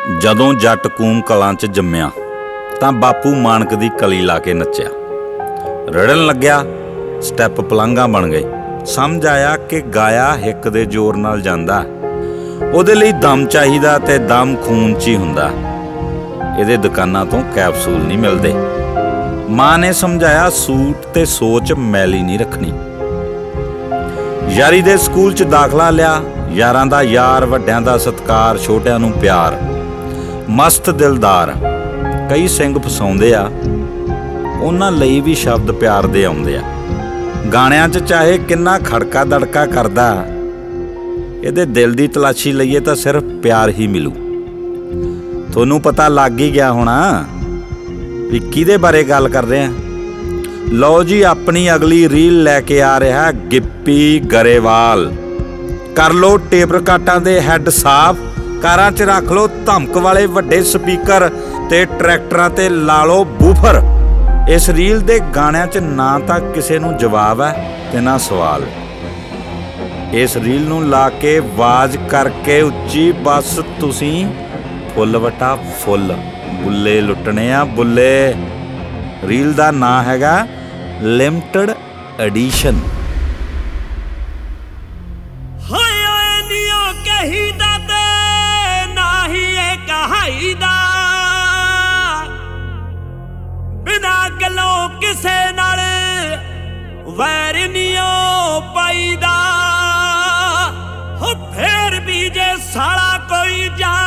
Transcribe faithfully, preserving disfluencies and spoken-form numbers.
ਜਦੋਂ ਜੱਟ ਕੂਮ ਕਲਾਂ 'ਚ ਜੰਮਿਆ ਤਾਂ ਬਾਪੂ ਮਾਨਕ ਦੀ ਕਲੀ ਲਾ ਕੇ ਨੱਚਿਆ। ਰੜਨ ਲੱਗਿਆ, ਸਟੈਪ ਪਲੰਘਾਂ ਬਣ ਗਏ। ਸਮਝ ਆਇਆ ਕਿ ਗਾਇਆ ਹਿੱਕ ਦੇ ਜ਼ੋਰ ਨਾਲ ਜਾਂਦਾ, ਉਹਦੇ ਲਈ ਦਮ ਚਾਹੀਦਾ ਤੇ ਦਮ ਖੂਨ 'ਚ ਹੀ ਹੁੰਦਾ। ਇਹਦੇ ਦੁਕਾਨਾਂ ਤੋਂ ਕੈਪਸੂਲ ਨਹੀਂ ਮਿਲਦੇ। ਮਾਂ ਨੇ ਸਮਝਾਇਆ, ਸੂਟ ਤੇ ਸੋਚ ਮੈਲੀ ਨਹੀਂ ਰੱਖਣੀ। ਯਾਰੀ ਦੇ ਸਕੂਲ 'ਚ ਦਾਖਲਾ ਲਿਆ। ਯਾਰਾਂ ਦਾ ਯਾਰ, ਵੱਡਿਆਂ ਦਾ ਸਤਿਕਾਰ, ਛੋਟਿਆਂ ਨੂੰ ਪਿਆਰ। ਮਸਤ ਦਿਲਦਾਰ ਕਈ ਸਿੰਘ ਫਸਾਉਂਦੇ ਆ, ਉਹਨਾਂ ਲਈ ਵੀ ਸ਼ਬਦ ਪਿਆਰ ਦੇ ਆਉਂਦੇ ਆ। ਗਾਣਿਆਂ 'ਚ ਚਾਹੇ ਕਿੰਨਾ ਖੜਕਾ ਦੜਕਾ ਕਰਦਾ, ਇਹਦੇ ਦਿਲ ਦੀ ਤਲਾਸ਼ੀ ਲਈਏ ਤਾਂ ਸਿਰਫ ਪਿਆਰ ਹੀ ਮਿਲੂ। ਤੁਹਾਨੂੰ ਪਤਾ ਲੱਗ ਹੀ ਗਿਆ ਹੋਣਾ ਵੀ ਕਿਹਦੇ ਬਾਰੇ ਗੱਲ ਕਰ ਰਹੇ ਆ। ਲਓ ਜੀ, ਆਪਣੀ ਅਗਲੀ ਰੀਲ ਲੈ ਕੇ ਆ ਰਿਹਾ ਗਿੱਪੀ ਗਰੇਵਾਲ। ਕਰ ਲਓ ਟੇਪ ਰਿਕਾਰਡਾਂ ਦੇ ਹੈੱਡ ਸਾਫ਼, ਕਾਰਾਂ 'ਚ ਰੱਖ ਲਓ ਧਮਕ ਵਾਲੇ ਵੱਡੇ ਸਪੀਕਰ ਤੇ ਟਰੈਕਟਰਾਂ ਤੇ ਲਾ ਲਓ ਬੂਫਰ। ਇਸ ਰੀਲ ਦੇ ਗਾਣਿਆਂ 'ਚ ਨਾ ਤਾਂ ਕਿਸੇ ਨੂੰ ਜਵਾਬ ਹੈ ਤੇ ਨਾ ਸਵਾਲ। ਇਸ ਰੀਲ ਨੂੰ ਲਾ ਕੇ ਆਵਾਜ਼ ਕਰਕੇ ਉੱਚੀ, ਬਸ ਤੁਸੀਂ ਫੁੱਲ ਵਟਾ ਫੁੱਲ, ਬੁੱਲੇ ਲੁੱਟਣੇ ਆ ਬੁੱਲੇ। ਰੀਲ ਦਾ ਨਾਂ ਹੈਗਾ ਲਿਮਟਿਡ ਐਡੀਸ਼ਨ। ਹੋਏ ਓਏ ਨੀਓ ਕਹੀਦਾ ਤੇ ਨਾ ਹੀ ਇਹ ਕਹਾਈਦਾ, ਬਿਨਾ ਗੱਲੋਂ ਕਿਸੇ ਨਾਲ ਵੈਰ ਨੀਓ ਪਾਈਦਾ। ਹੋ ਫੇਰ ਵੀ ਜੇ ਸਾਲਾ ਕੋਈ ਜਾ